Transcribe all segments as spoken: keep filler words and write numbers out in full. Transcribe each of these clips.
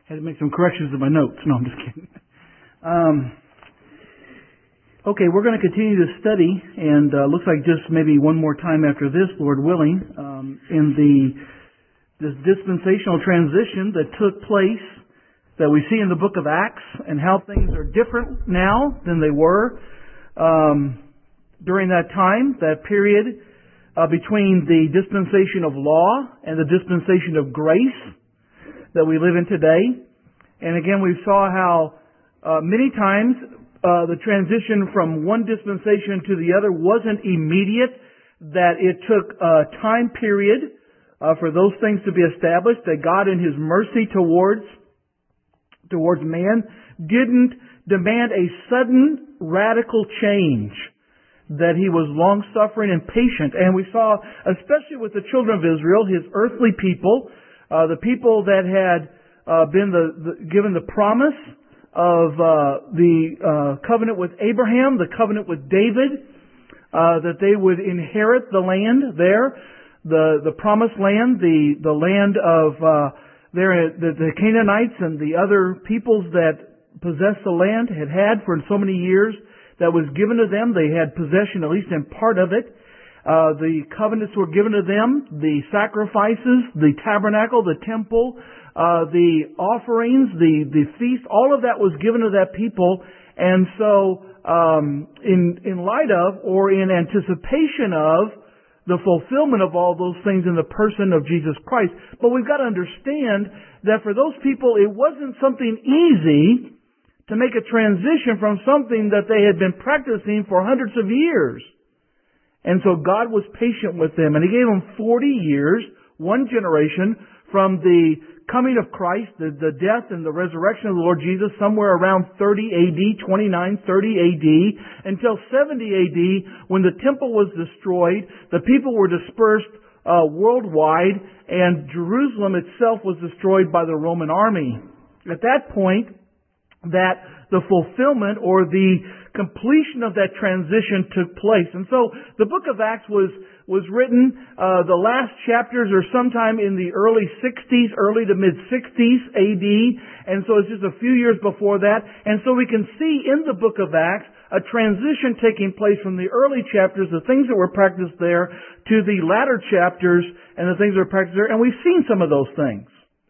Had to make some corrections in my notes. No, I'm just kidding. Um, okay, we're going to continue to study, and uh, looks like just maybe one more time after this, Lord willing, um, in the this dispensational transition that took place that we see in the book of Acts, and how things are different now than they were um, during that time, that period uh, between the dispensation of law and the dispensation of grace that we live in today. And again, we saw how uh, many times uh, the transition from one dispensation to the other wasn't immediate, that it took a time period uh, for those things to be established, that God in His mercy towards, towards man didn't demand a sudden radical change, that He was long-suffering and patient. And we saw, especially with the children of Israel, His earthly people, Uh, the people that had uh, been the, the, given the promise of uh, the uh, covenant with Abraham, the covenant with David, uh, that they would inherit the land there, the the promised land, the the land of uh, there the, the Canaanites and the other peoples that possessed the land had had for so many years. That was given to them. They had possession, at least in part of it. Uh, the covenants were given to them, the sacrifices, the tabernacle, the temple, uh, the offerings, the, the feast, all of that was given to that people. And so, um, in, in light of, or in anticipation of, the fulfillment of all those things in the person of Jesus Christ. But we've got to understand that for those people, it wasn't something easy to make a transition from something that they had been practicing for hundreds of years. And so God was patient with them, and He gave them forty years, one generation, from the coming of Christ, the, the death and the resurrection of the Lord Jesus, somewhere around thirty A D, twenty-nine, thirty A D, until seventy A D, when the temple was destroyed, the people were dispersed uh, worldwide, and Jerusalem itself was destroyed by the Roman army. At that point, that the fulfillment or the completion of that transition took place. And so the book of Acts was was written, uh, the last chapters are sometime in the early sixties, early to mid-sixties A D, and so it's just a few years before that. And so we can see in the book of Acts a transition taking place from the early chapters, the things that were practiced there, to the latter chapters and the things that were practiced there. And we've seen some of those things.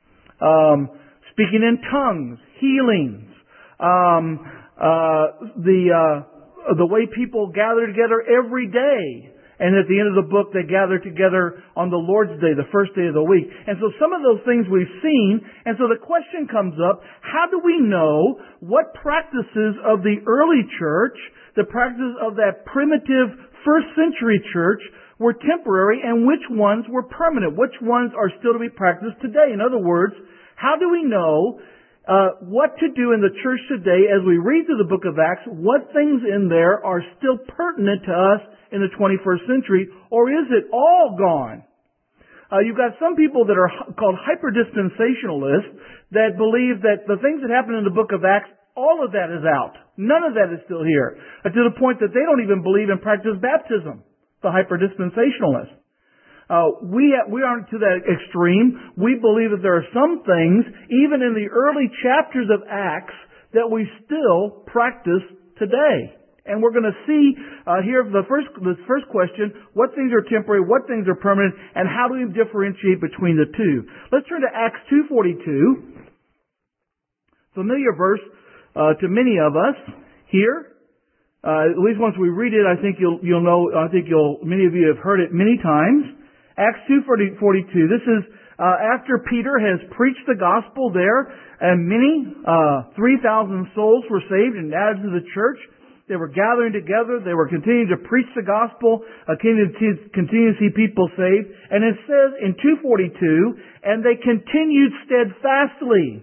Um, speaking in tongues, healings, um, uh, the, uh, the way people gather together every day. And at the end of the book, they gather together on the Lord's Day, the first day of the week. And so some of those things we've seen. And so the question comes up, how do we know what practices of the early church, the practices of that primitive first century church, were temporary and which ones were permanent? Which ones are still to be practiced today? In other words, how do we know Uh, what to do in the church today as we read through the book of Acts? What things in there are still pertinent to us in the twenty-first century, or is it all gone? Uh, you've got some people that are h- called hyper-dispensationalists that believe that the things that happen in the book of Acts, all of that is out. None of that is still here. Uh, to the point that they don't even believe and practice baptism, the hyper-dispensationalists. Uh, we ha- we aren't to that extreme. We believe that there are some things, even in the early chapters of Acts, that we still practice today. And we're going to see uh, here the first the first question: what things are temporary, what things are permanent, and how do we differentiate between the two? Let's turn to Acts two forty-two, familiar verse uh, to many of us here. Uh, at least once we read it, I think you'll you'll know. I think you'll many of you have heard it many times. Acts two forty-two. This is uh, after Peter has preached the gospel there, and many, uh, three thousand souls were saved and added to the church. They were gathering together. They were continuing to preach the gospel, uh, continuing to, continue to see people saved. And it says in two forty-two, and they continued steadfastly.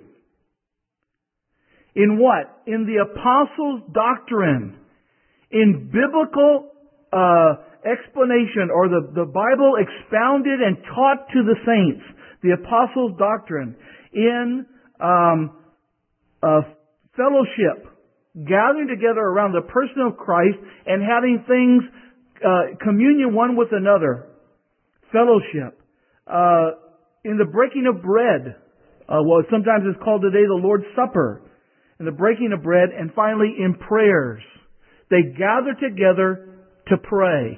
In what? In the apostles' doctrine. In biblical uh explanation, or the, the Bible expounded and taught to the saints, the apostles' doctrine, in um, uh, fellowship, gathering together around the person of Christ and having things, uh, communion one with another, fellowship, uh, in the breaking of bread, Uh, well, sometimes it's called today the Lord's Supper, and the breaking of bread, and finally in prayers. They gather together to pray.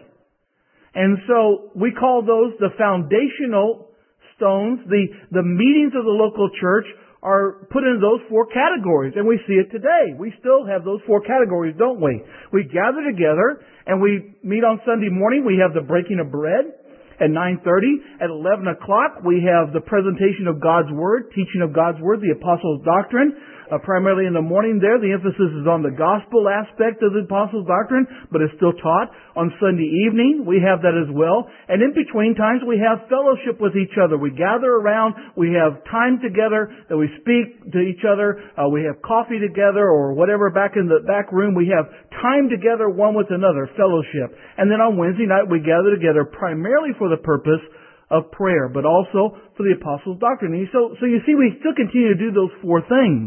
And so we call those the foundational stones. The, the meetings of the local church are put into those four categories, and we see it today. We still have those four categories, don't we? We gather together, and we meet on Sunday morning. We have the breaking of bread at nine thirty. At eleven o'clock, we have the presentation of God's Word, teaching of God's Word, the Apostles' Doctrine. Uh, primarily in the morning there, the emphasis is on the gospel aspect of the Apostles' Doctrine, but it's still taught. On Sunday evening, we have that as well. And in between times, we have fellowship with each other. We gather around, we have time together, that we speak to each other, uh, we have coffee together, or whatever back in the back room. We have time together one with another, fellowship. And then on Wednesday night, we gather together primarily for the purpose of prayer, but also for the Apostles' Doctrine. And so, so you see, we still continue to do those four things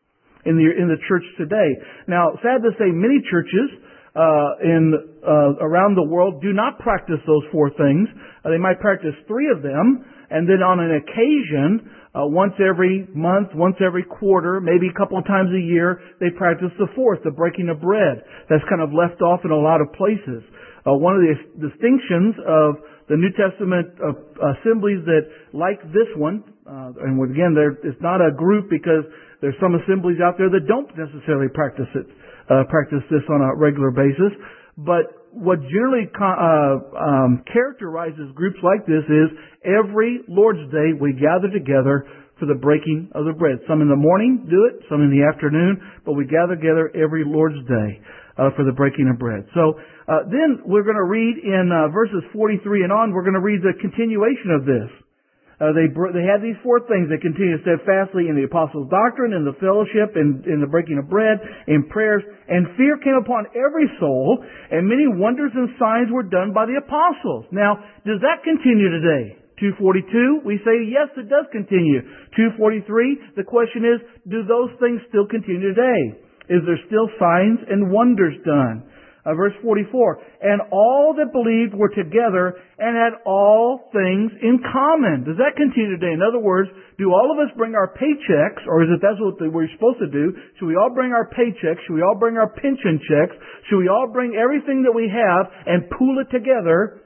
in the in the church today. Now, sad to say, many churches uh, in uh, around the world do not practice those four things. Uh, they might practice three of them, and then on an occasion, uh, once every month, once every quarter, maybe a couple of times a year, they practice the fourth, the breaking of bread. That's kind of left off in a lot of places. Uh, one of the distinctions of the New Testament uh, assemblies that like this one, uh, and again, there, it's not a group because there's some assemblies out there that don't necessarily practice it, uh, practice this on a regular basis. But what generally uh, um, characterizes groups like this is every Lord's Day we gather together for the breaking of the bread. Some in the morning do it, some in the afternoon, but we gather together every Lord's Day uh, for the breaking of bread. So uh, then we're going to read in uh, verses forty-three and on, we're going to read the continuation of this. Uh, they they had these four things. They continued steadfastly in the apostles' doctrine, in the fellowship, in, in the breaking of bread, in prayers, and fear came upon every soul, and many wonders and signs were done by the apostles. Now, does that continue today? two forty-two, we say yes, it does continue. two forty-three, the question is, do those things still continue today? Is there still signs and wonders done? Uh, verse forty-four, and all that believed were together and had all things in common. Does that continue today? In other words, do all of us bring our paychecks, or is it that's what we're supposed to do? Should we all bring our paychecks? Should we all bring our pension checks? Should we all bring everything that we have and pool it together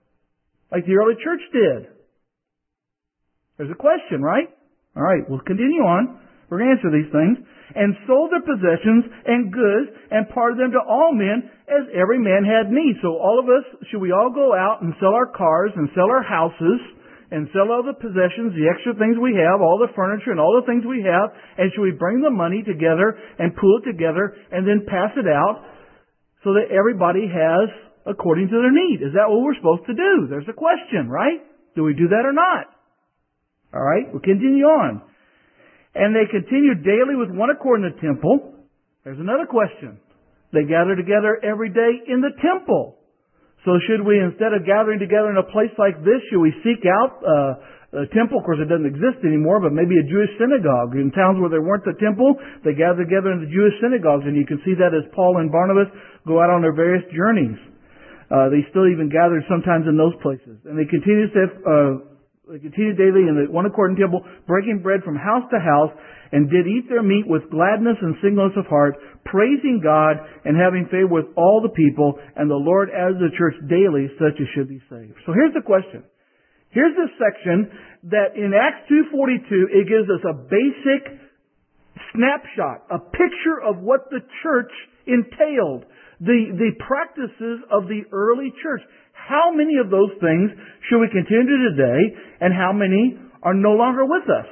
like the early church did? There's a question, right? All right, we'll continue on. We're going to answer these things. And sold their possessions and goods and parted them to all men as every man had need. So all of us, should we all go out and sell our cars and sell our houses and sell all the possessions, the extra things we have, all the furniture and all the things we have, and should we bring the money together and pool it together and then pass it out so that everybody has according to their need? Is that what we're supposed to do? There's a question, right? Do we do that or not? All right, we'll continue on. And they continued daily with one accord in the temple. There's another question. They gather together every day in the temple. So should we, instead of gathering together in a place like this, should we seek out uh, a temple? Of course, it doesn't exist anymore, but maybe a Jewish synagogue. In towns where there weren't the temple, they gather together in the Jewish synagogues. And you can see that as Paul and Barnabas go out on their various journeys. Uh, they still even gather sometimes in those places. And they continue to uh, They continued daily in the one accord in the temple, breaking bread from house to house, and did eat their meat with gladness and singleness of heart, praising God and having favor with all the people, and the Lord added to the church daily such as should be saved. So here's the question. Here's this section that in Acts two forty-two, it gives us a basic snapshot, a picture of what the church entailed, the, the practices of the early church. How many of those things should we continue today, and how many are no longer with us?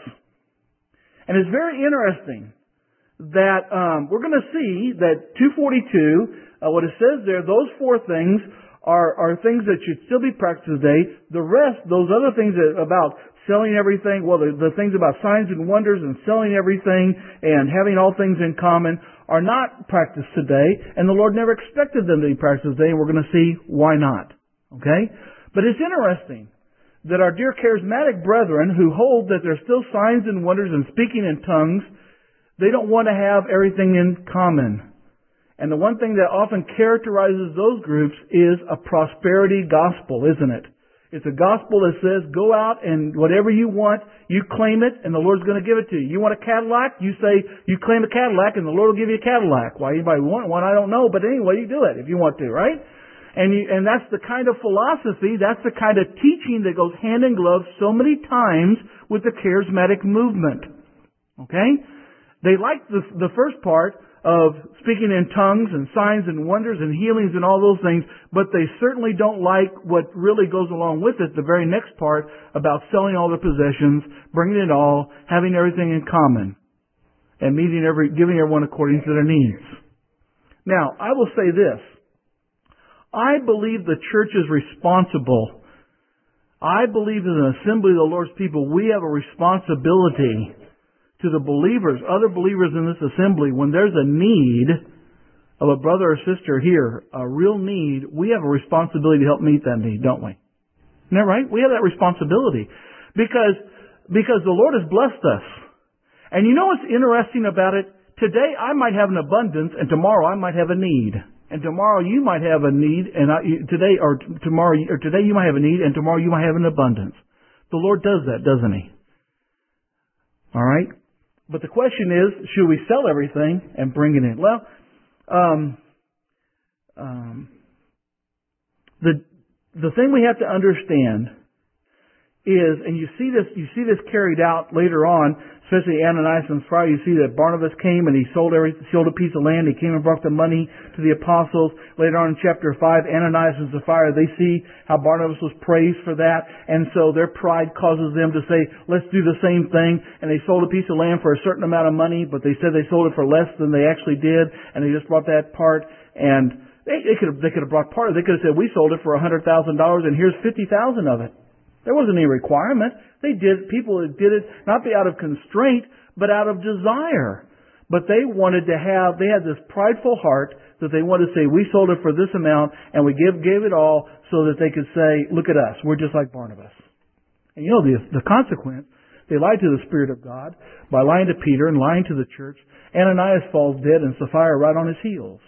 And it's very interesting that um, we're going to see that two forty-two, uh, what it says there, those four things are, are things that should still be practiced today. The rest, those other things that, about selling everything, well, the, the things about signs and wonders and selling everything and having all things in common are not practiced today, and the Lord never expected them to be practiced today, and we're going to see why not. Okay? But it's interesting that our dear charismatic brethren who hold that there's still signs and wonders and speaking in tongues, they don't want to have everything in common. And the one thing that often characterizes those groups is a prosperity gospel, isn't it? It's a gospel that says, go out and whatever you want, you claim it and the Lord's going to give it to you. You want a Cadillac? You say, you claim a Cadillac and the Lord will give you a Cadillac. Why anybody want one, I don't know, but anyway, you do it if you want to, right? And you, and that's the kind of philosophy, that's the kind of teaching that goes hand in glove so many times with the charismatic movement. Okay? They like the, the first part of speaking in tongues and signs and wonders and healings and all those things, but they certainly don't like what really goes along with it, the very next part about selling all their possessions, bringing it all, having everything in common, and meeting every, giving everyone according to their needs. Now, I will say this. I believe the church is responsible. I believe as an assembly of the Lord's people, we have a responsibility to the believers, other believers in this assembly, when there's a need of a brother or sister here, a real need, we have a responsibility to help meet that need, don't we? Isn't that right? We have that responsibility. Because, because the Lord has blessed us. And you know what's interesting about it? Today I might have an abundance, and tomorrow I might have a need. And tomorrow you might have a need, and I, today or tomorrow or today you might have a need, and tomorrow you might have an abundance. The Lord does that, doesn't He? All right? But the question is, should we sell everything and bring it in? Well, um, um, the the thing we have to understand is, and you see this, you see this carried out later on, especially Ananias and Sapphira. You see that Barnabas came and he sold every, sold a piece of land. He came and brought the money to the apostles. Later on in chapter five, Ananias and Sapphira, they see how Barnabas was praised for that, and so their pride causes them to say, let's do the same thing. And they sold a piece of land for a certain amount of money, but they said they sold it for less than they actually did, and they just brought that part. And they, they could have they could have brought part of it. They could have said, we sold it for a hundred thousand dollars, and here's fifty thousand of it. There wasn't any requirement. They did, people did it not out of constraint, but out of desire. But they wanted to have, they had this prideful heart that they wanted to say, we sold it for this amount and we give, gave it all so that they could say, look at us, we're just like Barnabas. And you know the, the consequence, they lied to the Spirit of God by lying to Peter and lying to the church. Ananias falls dead and Sapphira right on his heels.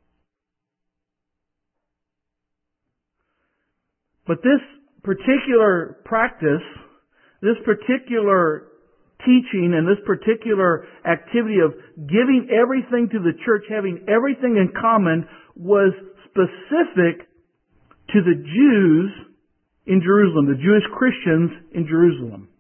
But this particular practice, this particular teaching and this particular activity of giving everything to the church, having everything in common, was specific to the Jews in Jerusalem, the Jewish Christians in Jerusalem.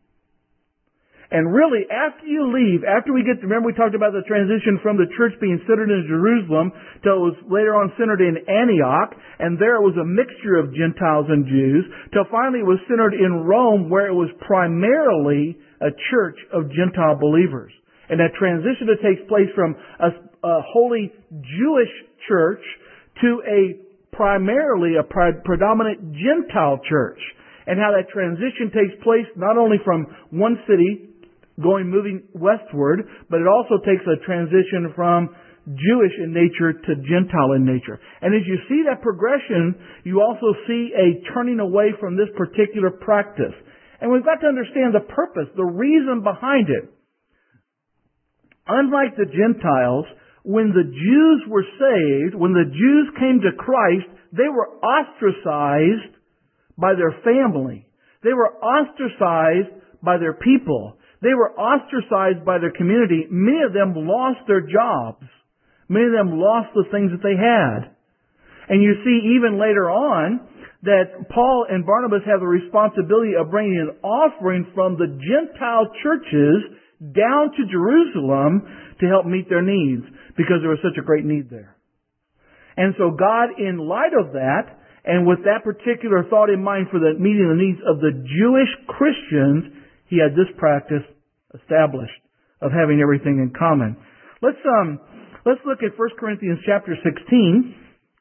And really, after you leave, after we get to, remember we talked about the transition from the church being centered in Jerusalem till it was later on centered in Antioch, and there it was a mixture of Gentiles and Jews, till finally it was centered in Rome, where it was primarily a church of Gentile believers. And that transition that takes place from a, a holy Jewish church to a primarily a pre- predominant Gentile church. And how that transition takes place not only from one city going, moving westward, but it also takes a transition from Jewish in nature to Gentile in nature. And as you see that progression, you also see a turning away from this particular practice. And we've got to understand the purpose, the reason behind it. Unlike the Gentiles, when the Jews were saved, when the Jews came to Christ, they were ostracized by their family. They were ostracized by their people. They were ostracized by their community. Many of them lost their jobs. Many of them lost the things that they had. And you see even later on that Paul and Barnabas have the responsibility of bringing an offering from the Gentile churches down to Jerusalem to help meet their needs, because there was such a great need there. And so God, in light of that, and with that particular thought in mind for the meeting the needs of the Jewish Christians, He had this practice established of having everything in common. Let's um let's look at First Corinthians chapter sixteen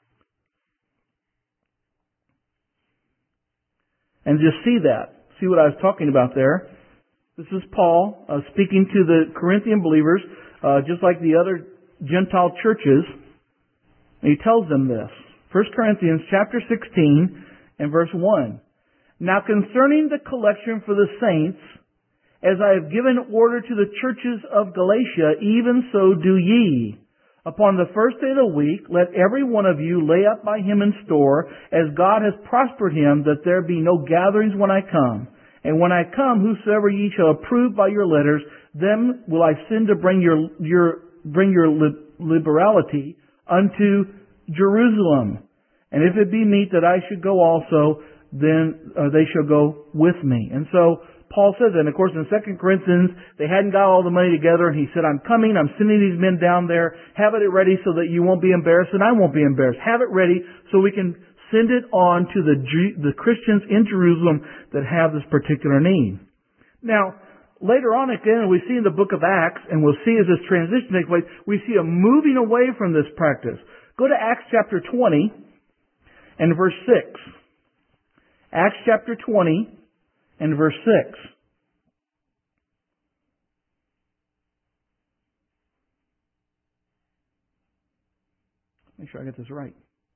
and just see that. See what I was talking about there. This is Paul uh, speaking to the Corinthian believers, uh, just like the other Gentile churches. And he tells them this. First Corinthians chapter sixteen and verse one. Now concerning the collection for the saints, as I have given order to the churches of Galatia, even so do ye. Upon the first day of the week, let every one of you lay up by him in store, as God has prospered him, that there be no gatherings when I come. And when I come, whosoever ye shall approve by your letters, them will I send to bring your your bring your liberality unto Jerusalem. And if it be meet that I should go also, then uh, they shall go with me. And so Paul says that. And of course, in Second Corinthians, they hadn't got all the money together, and he said, I'm coming, I'm sending these men down there, have it ready so that you won't be embarrassed, and I won't be embarrassed. Have it ready so we can send it on to the, G- the Christians in Jerusalem that have this particular need. Now, later on again, we see in the book of Acts, and we'll see as this transition takes place, we see a moving away from this practice. Go to Acts chapter twenty and verse six. Acts chapter twenty and verse six. Make sure I get this right.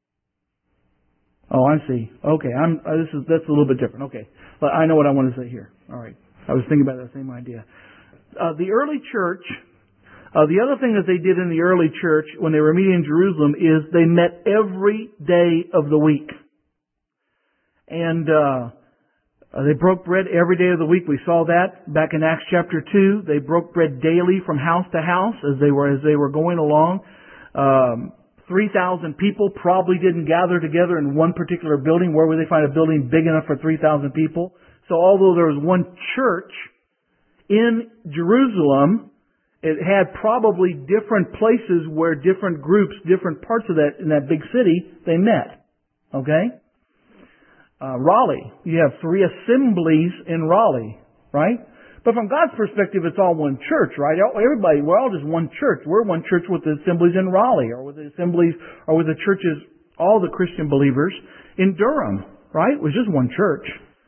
Oh, I see. Okay, I'm. Uh, this is that's a little bit different. Okay, but I know what I want to say here. All right, I was thinking about that same idea. Uh, the early church. Uh, the other thing that they did in the early church when they were meeting in Jerusalem is they met every day of the week, and uh, uh, they broke bread every day of the week. We saw that back in Acts chapter two. They broke bread daily from house to house as they were as they were going along. Um, three thousand people probably didn't gather together in one particular building. Where would they find a building big enough for three thousand people? So although there was one church in Jerusalem, it had probably different places where different groups, different parts of that, in that big city, they met. Okay? Uh, Raleigh, you have three assemblies in Raleigh, right? But from God's perspective, it's all one church, right? Everybody, we're all just one church. We're one church with the assemblies in Raleigh, or with the assemblies, or with the churches, all the Christian believers in Durham, right? It was just one church.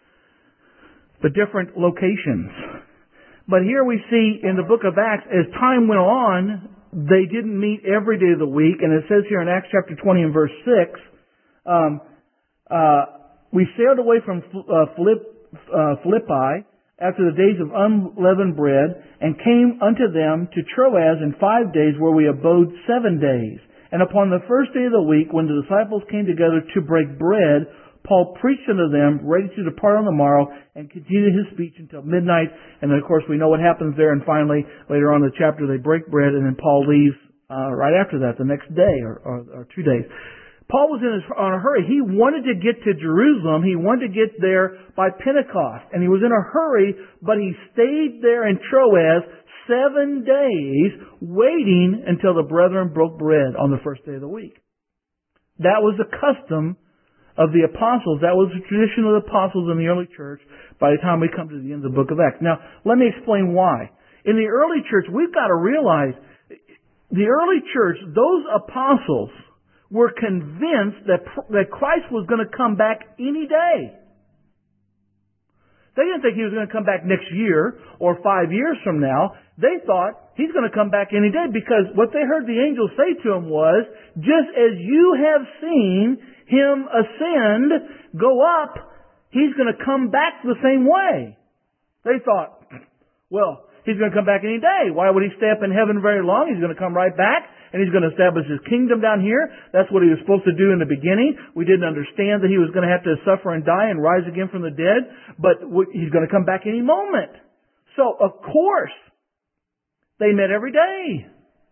But different locations. But here we see in the book of Acts, as time went on, they didn't meet every day of the week. And it says here in Acts chapter twenty and verse six, um, uh, we sailed away from uh, Philipp, uh, Philippi after the days of unleavened bread, and came unto them to Troas in five days, where we abode seven days. And upon the first day of the week, when the disciples came together to break bread, Paul preached unto them, ready to depart on the morrow, and continued his speech until midnight. And then, of course, we know what happens there. And finally, later on in the chapter, they break bread, and then Paul leaves uh, right after that, the next day or, or, or two days. Paul was in his, on a hurry. He wanted to get to Jerusalem. He wanted to get there by Pentecost. And he was in a hurry, but he stayed there in Troas seven days, waiting until the brethren broke bread on the first day of the week. That was the custom of the apostles. That was the tradition of the apostles in the early church by the time we come to the end of the book of Acts. Now, let me explain why. In the early church, we've got to realize the early church, those apostles were convinced that, that Christ was going to come back any day. They didn't think he was going to come back next year or five years from now. They thought he's going to come back any day, because what they heard the angels say to him was, just as you have seen him ascend, go up, he's going to come back the same way. They thought, well, he's going to come back any day. Why would he stay up in heaven very long? He's going to come right back, and he's going to establish his kingdom down here. That's what he was supposed to do in the beginning. We didn't understand that he was going to have to suffer and die and rise again from the dead, but he's going to come back any moment. So, of course, they met every day.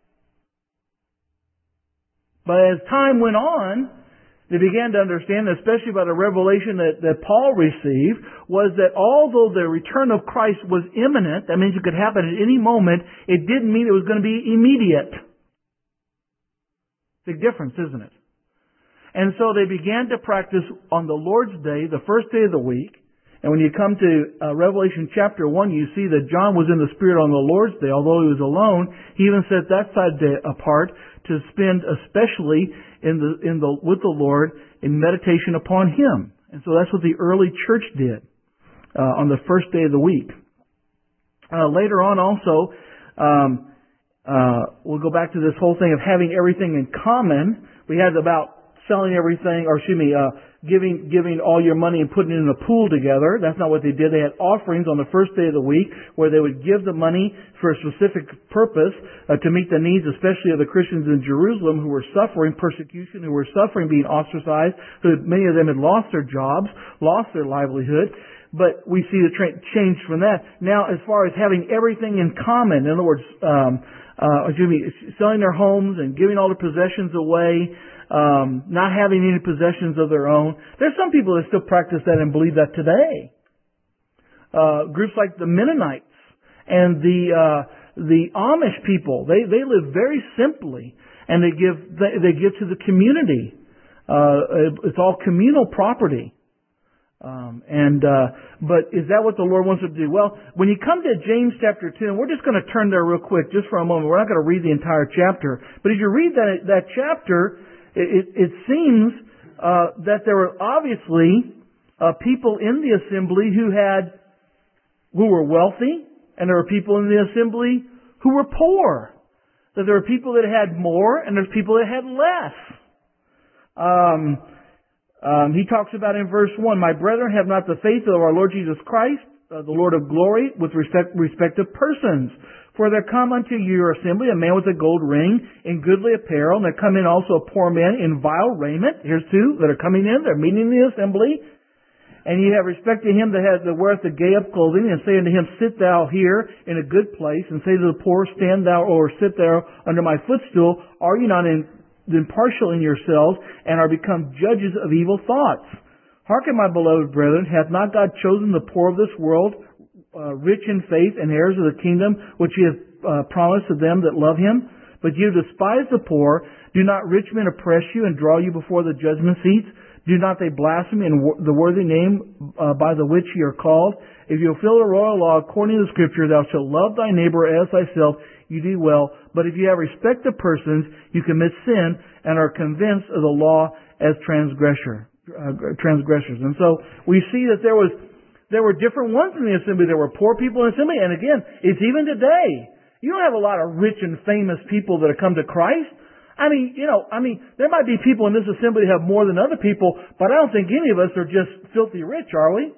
But as time went on, they began to understand, especially by the revelation that, that Paul received, was that although the return of Christ was imminent, that means it could happen at any moment, it didn't mean it was going to be immediate. Big difference, isn't it? And so they began to practice on the Lord's Day, the first day of the week. And when you come to uh, Revelation chapter one, you see that John was in the Spirit on the Lord's Day, although he was alone. He even set that side day apart to spend especially in the in the with the Lord in meditation upon Him. And so that's what the early church did uh, on the first day of the week. Uh, later on, also, um, uh, we'll go back to this whole thing of having everything in common. We had about selling everything, or excuse me, uh, giving giving all your money and putting it in a pool together. That's not what they did. They had offerings on the first day of the week where they would give the money for a specific purpose uh, to meet the needs, especially of the Christians in Jerusalem who were suffering persecution, who were suffering being ostracized, who many of them had lost their jobs, lost their livelihood. But we see the tra- change from that. Now, as far as having everything in common, in other words, um, uh, excuse me, selling their homes and giving all their possessions away, um, not having any possessions of their own. There's some people that still practice that and believe that today. Uh, groups like the Mennonites and the uh, the Amish people, they they live very simply, and they give they, they give to the community. Uh, it's all communal property. Um, and uh, but is that what the Lord wants us to do? Well, when you come to James chapter two, and we're just going to turn there real quick, just for a moment. We're not going to read the entire chapter, but as you read that that chapter, it, it, it seems uh, that there were obviously uh, people in the assembly who had who were wealthy, and there were people in the assembly who were poor. That there were people that had more, and there's people that had less. Um. Um, he talks about in verse one, "My brethren, have not the faith of our Lord Jesus Christ, uh, the Lord of glory, with respect, respect of persons. For there come unto your assembly a man with a gold ring, in goodly apparel, and there come in also a poor man in vile raiment." Here's two that are coming in. They're meeting in the assembly. "And ye have respect to him that has that weareth the gay of clothing, and say unto him, Sit thou here in a good place, and say to the poor, Stand thou or sit there under my footstool. Are ye not in impartial in yourselves, and are become judges of evil thoughts? Hearken, my beloved brethren, hath not God chosen the poor of this world, uh, rich in faith, and heirs of the kingdom, which he hath uh, promised to them that love him? But you despise the poor. Do not rich men oppress you, and draw you before the judgment seats? Do not they blaspheme in wor- the worthy name uh, by the which ye are called? If you fulfill the royal law according to the Scripture, thou shalt love thy neighbor as thyself, you do well. But if you have respect of persons, you commit sin and are convinced of the law as transgressor, uh, transgressors." And so we see that there was there were different ones in the assembly. There were poor people in the assembly, and again, it's even today. You don't have a lot of rich and famous people that have come to Christ. I mean, you know, I mean, there might be people in this assembly that have more than other people, but I don't think any of us are just filthy rich, are we?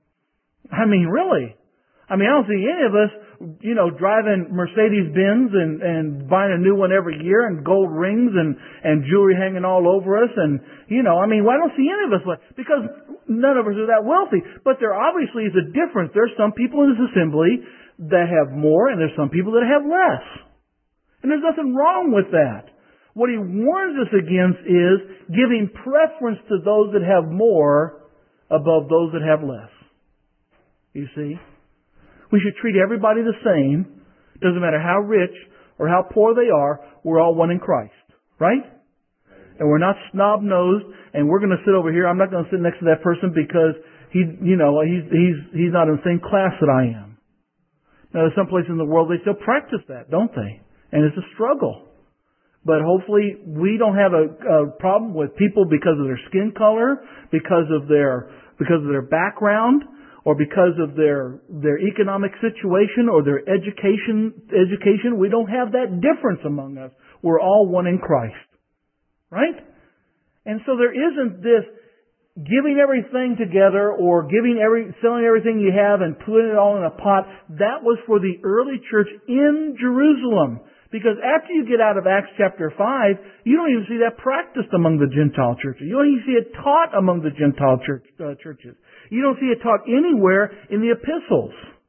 I mean, really. I mean, I don't see any of us, you know, driving Mercedes-Benz and, and buying a new one every year and gold rings and, and jewelry hanging all over us. And, you know, I mean, well, I don't see any of us like, because none of us are that wealthy. But there obviously is a difference. There's some people in this assembly that have more, and there's some people that have less. And there's nothing wrong with that. What he warns us against is giving preference to those that have more above those that have less. You see? We should treat everybody the same. Doesn't matter how rich or how poor they are. We're all one in Christ. Right? And we're not snob-nosed, and we're going to sit over here. I'm not going to sit next to that person because he, you know, he's, he's, he's not in the same class that I am. Now, there's some place in the world they still practice that, don't they? And it's a struggle. But hopefully we don't have a, a problem with people because of their skin color, because of their because of their background, or because of their their economic situation or their education education. We don't have that difference among us. We're all one in Christ. Right? And so there isn't this giving everything together or giving every selling everything you have and putting it all in a pot. That was for the early church in Jerusalem. Because after you get out of Acts chapter five, you don't even see that practiced among the Gentile churches. You don't even see it taught among the Gentile church, uh, churches. You don't see it taught anywhere in the epistles.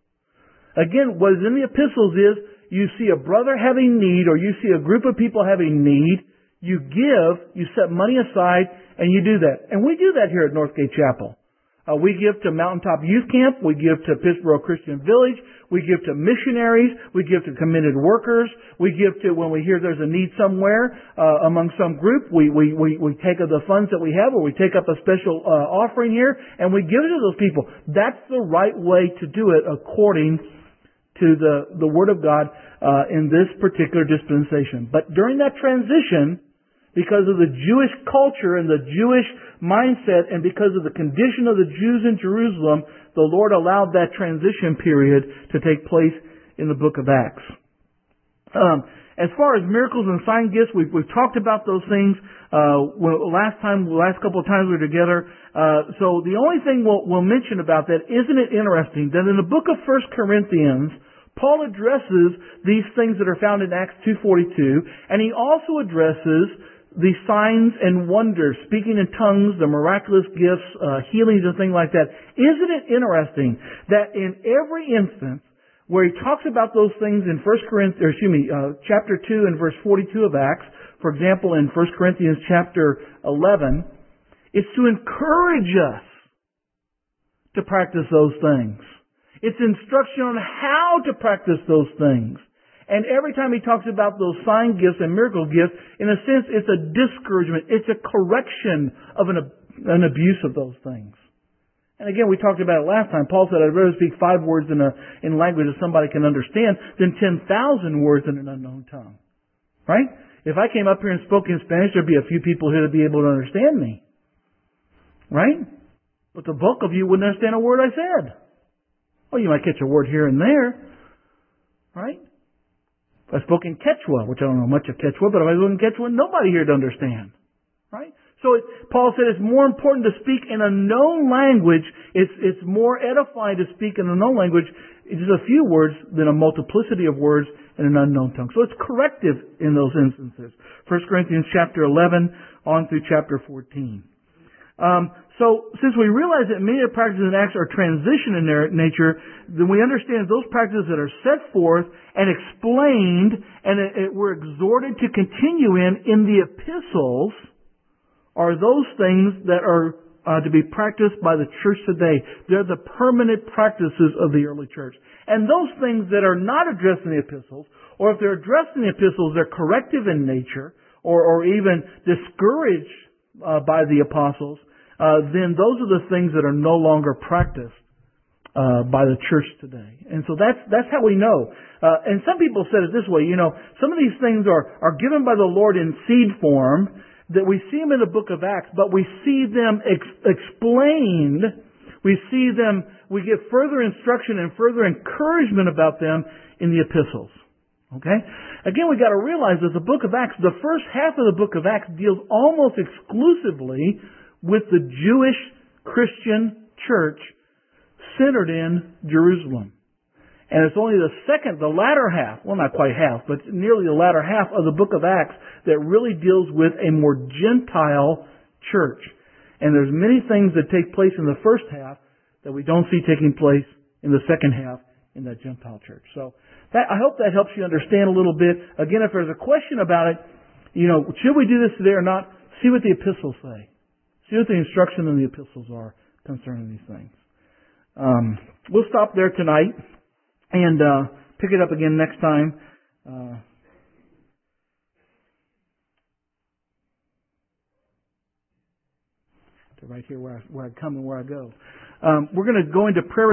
Again, what is in the epistles is you see a brother having need, or you see a group of people having need, you give, you set money aside, and you do that. And we do that here at Northgate Chapel. Uh, we give to Mountaintop Youth Camp. We give to Pittsboro Christian Village. We give to missionaries. We give to committed workers. We give to when we hear there's a need somewhere uh, among some group. We, we, we, we take of the funds that we have, or we take up a special uh, offering here, and we give it to those people. That's the right way to do it according to the, the Word of God uh, in this particular dispensation. But during that transition, because of the Jewish culture and the Jewish mindset, and because of the condition of the Jews in Jerusalem, the Lord allowed that transition period to take place in the book of Acts. Um, As far as miracles and sign gifts, we've, we've talked about those things uh, well, last time, the last couple of times we were together. Uh, so the only thing we'll, we'll mention about that, isn't it interesting that in the book of First Corinthians, Paul addresses these things that are found in Acts two forty-two, and he also addresses the signs and wonders, speaking in tongues, the miraculous gifts, uh, healings and things like that. Isn't it interesting that in every instance where he talks about those things in First Corinthians, or excuse me, uh, chapter two and verse forty-two of Acts, for example, in First Corinthians chapter eleven, it's to encourage us to practice those things. It's instruction on how to practice those things. And every time he talks about those sign gifts and miracle gifts, in a sense, it's a discouragement. It's a correction of an, an abuse of those things. And again, we talked about it last time. Paul said, I'd rather speak five words in a in language that somebody can understand than ten thousand words in an unknown tongue. Right? If I came up here and spoke in Spanish, there'd be a few people here that'd be able to understand me. Right? But the bulk of you wouldn't understand a word I said. Well, you might catch a word here and there. Right? If I spoke in Quechua, which I don't know much of Quechua, but if I spoke in Quechua, nobody here would understand. Right? So it, Paul said it's more important to speak in a known language. It's, it's more edifying to speak in a known language, just a few words, than a multiplicity of words in an unknown tongue. So it's corrective in those instances. First Corinthians chapter eleven on through chapter fourteen. Um, so since we realize that many of the practices and acts are transition in their nature, then we understand those practices that are set forth and explained and it, it, we're exhorted to continue in in the epistles are those things that are uh, to be practiced by the church today. They're the permanent practices of the early church. And those things that are not addressed in the epistles, or if they're addressed in the epistles, they're corrective in nature, or, or even discouraged uh, by the apostles, uh, then those are the things that are no longer practiced uh, by the church today. And so that's that's how we know. Uh, and some people said it this way, you know, some of these things are, are given by the Lord in seed form, that we see them in the book of Acts, but we see them ex- explained, we see them, we get further instruction and further encouragement about them in the epistles. Okay? Again, we've got to realize that the book of Acts, the first half of the book of Acts deals almost exclusively with the Jewish Christian church centered in Jerusalem. And it's only the second, the latter half, well not quite half, but nearly the latter half of the book of Acts that really deals with a more Gentile church. And there's many things that take place in the first half that we don't see taking place in the second half in that Gentile church. So that, I hope that helps you understand a little bit. Again, if there's a question about it, you know, should we do this today or not? See what the epistles say. See what the instruction in the epistles are concerning these things. Um, we'll stop there tonight. And uh, pick it up again next time. Uh, to right here where I, where I come and where I go. Um, we're going to go into prayer.